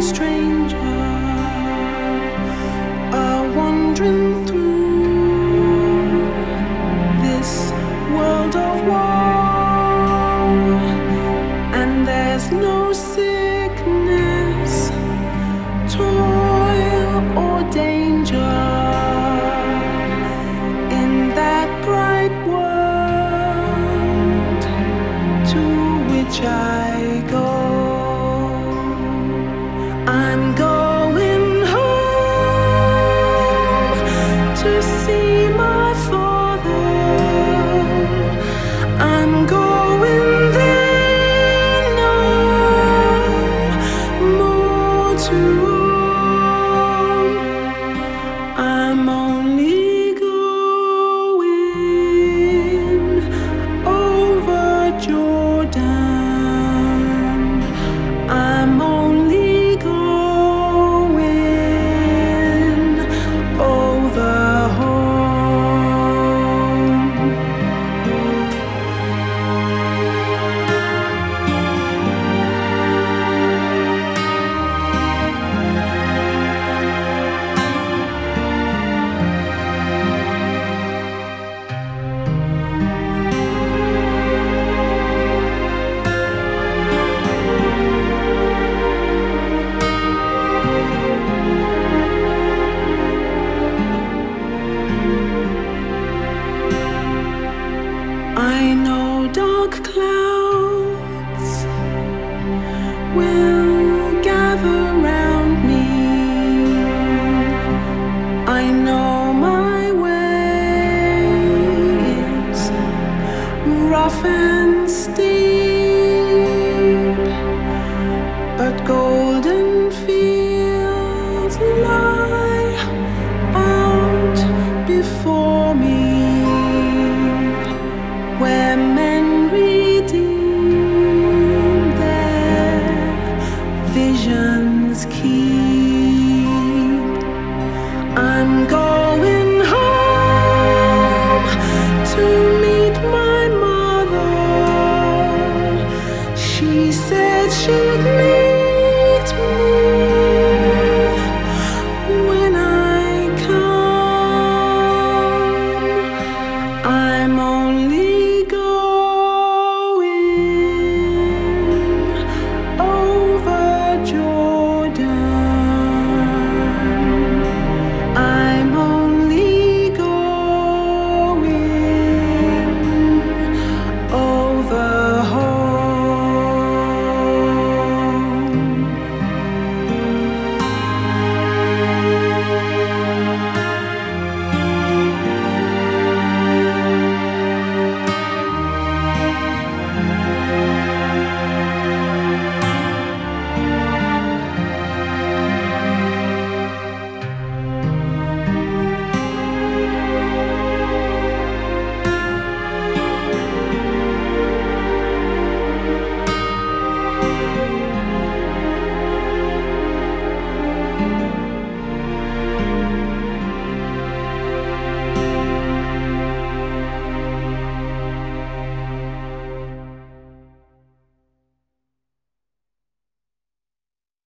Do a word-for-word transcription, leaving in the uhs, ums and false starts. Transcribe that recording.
stranger, are wandering through this world of war, and there's no sickness, toil or danger in that bright world to which I go. I'm going home to see my father. I'm going there no more to roam. I'm only going over Jordan. I'm only I know dark clouds will gather round me. I know my way is rough and steep, but golden fields lie out before me, where